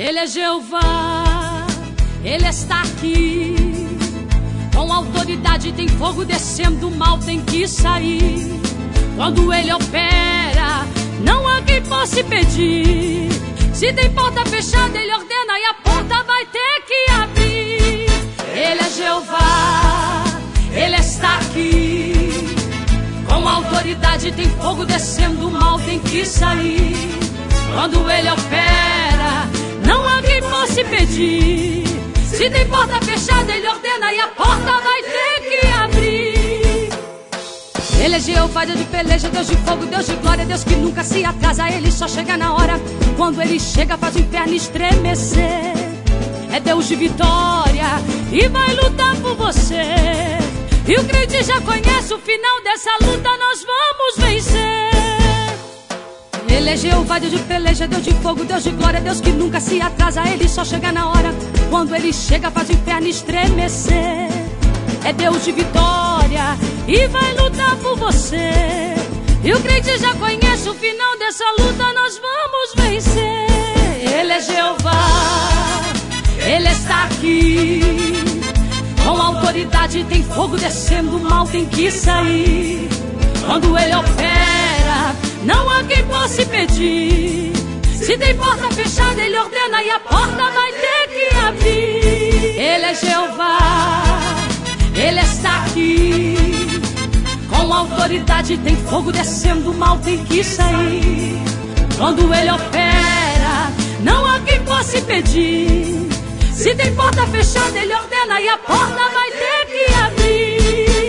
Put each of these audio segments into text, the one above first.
Ele é Jeová, Ele está aqui. Com autoridade tem fogo descendo, o mal tem que sair. Quando Ele opera, não há quem possa impedir. Se tem porta fechada, Ele ordena e a porta vai ter que abrir. Ele é Jeová, Ele está aqui. Com autoridade tem fogo descendo, o mal tem que sair. Quando Ele opera, não há quem possa impedir. Se tem porta fechada, Ele ordena e a porta vai ter que abrir. Ele é Jeová, Deus de peleja, Deus de fogo, Deus de glória, Deus que nunca se atrasa. Ele só chega na hora. Quando Ele chega, faz o inferno estremecer. É Deus de vitória e vai lutar por você. E o crente já conhece o final dessa luta, nós vamos vencer. Ele é Jeová, Deus de peleja, Deus de fogo, Deus de glória, Deus que nunca se atrasa. Ele só chega na hora. Quando Ele chega, faz o inferno estremecer. É Deus de vitória e vai lutar por você. E o crente já conhece o final dessa luta, nós vamos vencer. Ele é Jeová, Ele está aqui. Com autoridade tem fogo descendo, o mal tem que sair. Quando Ele opera, não há quem possa impedir. Se tem porta fechada, Ele ordena e a porta vai ter que abrir. Ele é Jeová, Ele está aqui. Com autoridade tem fogo descendo, o mal tem que sair. Quando Ele opera, não há quem possa impedir. Se tem porta fechada, Ele ordena e a porta vai ter que abrir.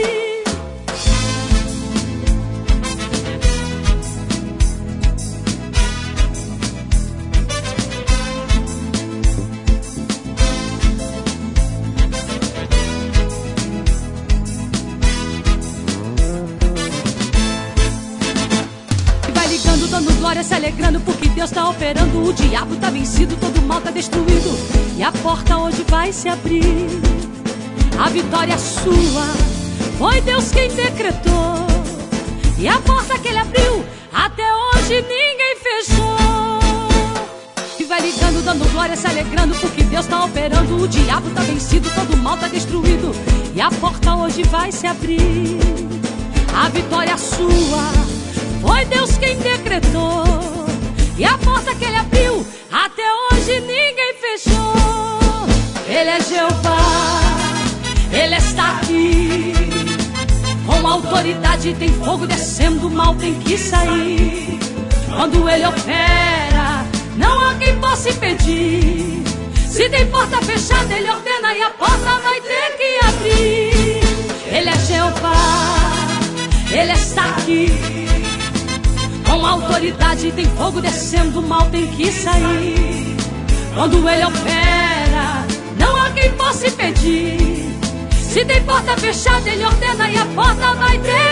Dando glória, se alegrando porque Deus está operando. O diabo está vencido, todo mal está destruído. E a porta hoje vai se abrir. A vitória é sua, foi Deus quem decretou. E a porta que Ele abriu, até hoje ninguém fechou. E vai ligando, dando glória, se alegrando porque Deus está operando. O diabo está vencido, todo mal está destruído. E a porta hoje vai se abrir. A vitória é sua, foi Deus quem decretou. E a porta que Ele abriu, até hoje ninguém fechou. Ele é Jeová, Ele está aqui. Com autoridade tem fogo descendo, o mal tem que sair. Quando Ele opera, não há quem possa impedir. Se tem porta fechada, Ele ordena e a porta vai ter que abrir. Ele é Jeová, Ele está aqui. Com autoridade tem fogo descendo, o mal tem que sair. Quando Ele opera, não há quem possa impedir. Se tem porta fechada, Ele ordena e a porta vai ter